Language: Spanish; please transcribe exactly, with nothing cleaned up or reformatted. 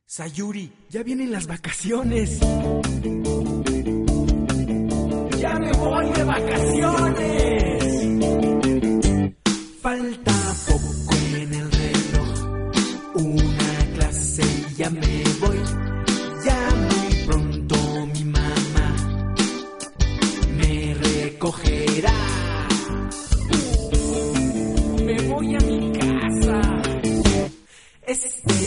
Sayuri, ya vienen las vacaciones. ¡Ya me voy de vacaciones! Falta poco en el reloj, una clase y ya me voy. Ya muy pronto mi mamá me recogerá. Me voy a mi casa. Este